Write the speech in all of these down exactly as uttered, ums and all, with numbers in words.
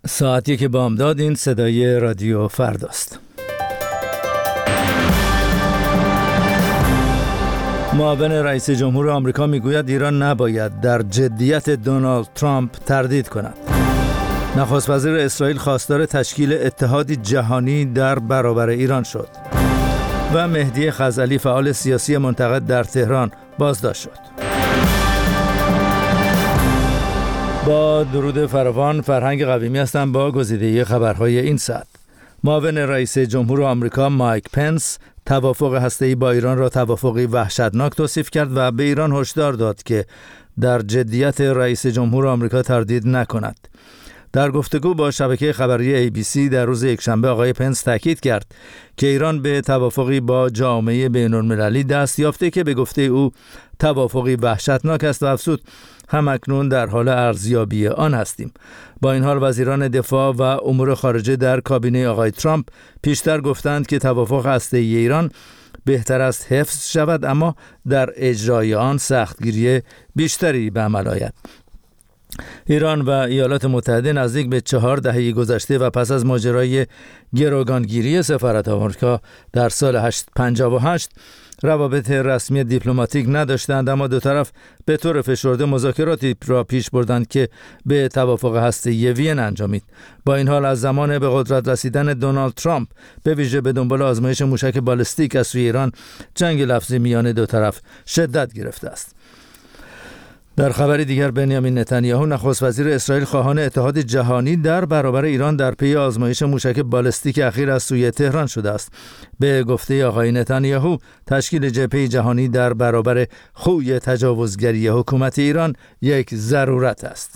ساعتی که بامداد، این صدای رادیو فرداست. معاون رئیس جمهور آمریکا میگوید ایران نباید در جدیت دونالد ترامپ تردید کند. نخست وزیر اسرائیل خواستار تشکیل اتحادی جهانی در برابر ایران شد و مهدی خزعلی فعال سیاسی منتقد در تهران بازداشت شد. با درود فراوان، فرهنگ قویمی هستم با گزیده‌ای خبرهای این ساعت. معاون رئیس جمهور آمریکا مایک پنس توافق هسته‌ای با ایران را توافقی وحشتناک توصیف کرد و به ایران هشدار داد که در جدیت رئیس جمهور آمریکا تردید نکند. در گفتگو با شبکه خبری ای بی سی در روز یکشنبه آقای پنس تاکید کرد که ایران به توافقی با جامعه بین‌المللی دست یافته که به گفته او توافقی وحشتناک است و افزود همکنون در حال ارزیابی آن هستیم. با این حال وزیران دفاع و امور خارجه در کابینه آقای ترامپ پیشتر گفتند که توافق هسته‌ای ایران بهتر است حفظ شود، اما در اجرای آن سختگیری بیشتری به عمل آید. ایران و ایالات متحده نزدیک به چهار دهه گذشته و پس از ماجرای گروگانگیری سفارت آمریکا در سال پنجاه و هشت روابط رسمی دیپلماتیک نداشتند، اما دو طرف به طور فشرده مذاکراتی را پیش بردند که به توافق هسته‌ای وین انجامید. با این حال از زمان به قدرت رسیدن دونالد ترامپ به ویژه به دنبال آزمایش موشک بالستیک از سوی ایران، جنگ لفظی میان دو طرف شدت گرفته است. در خبر دیگر، بنیامین نتانیاهو نخست وزیر اسرائیل خواهان اتحاد جهانی در برابر ایران در پی آزمایش موشک بالستیک اخیر از سوی تهران شده است. به گفته آقای نتانیاهو، تشکیل جبهه جهانی در برابر خوی تجاوزگری حکومت ایران یک ضرورت است.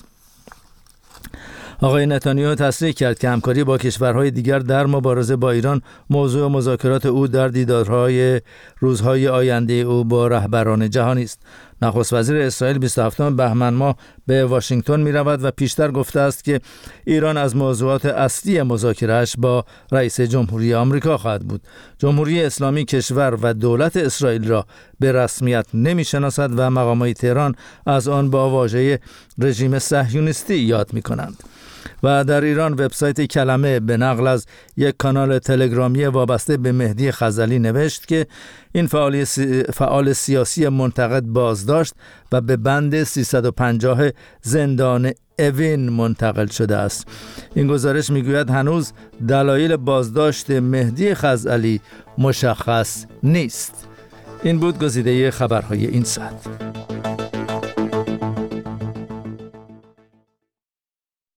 آقای نتانیاهو تصریح کرد که همکاری با کشورهای دیگر در مبارزه با ایران موضوع مذاکرات او در دیدارهای روزهای آینده او با رهبران جهانی است. نخست وزیر اسرائیل بیست و هفتم بهمن ماه به واشنگتن می رود و پیشتر گفته است که ایران از موضوعات اصلی مذاکره‌اش با رئیس جمهوری آمریکا خواهد بود. جمهوری اسلامی کشور و دولت اسرائیل را به رسمیت نمی شناسد و مقامات تهران از آن با واژه رژیم صهیونیستی یاد می کنند. و در ایران وبسایت کلمه به نقل از یک کانال تلگرامی وابسته به مهدی خزعلی نوشت که این فعال, سی... فعال سیاسی منتقد بازداشت و به بند سیصد و پنجاه زندان اوین منتقل شده است. این گزارش میگوید هنوز دلایل بازداشت مهدی خزعلی مشخص نیست. این بود گزیده خبرهای این ساعت.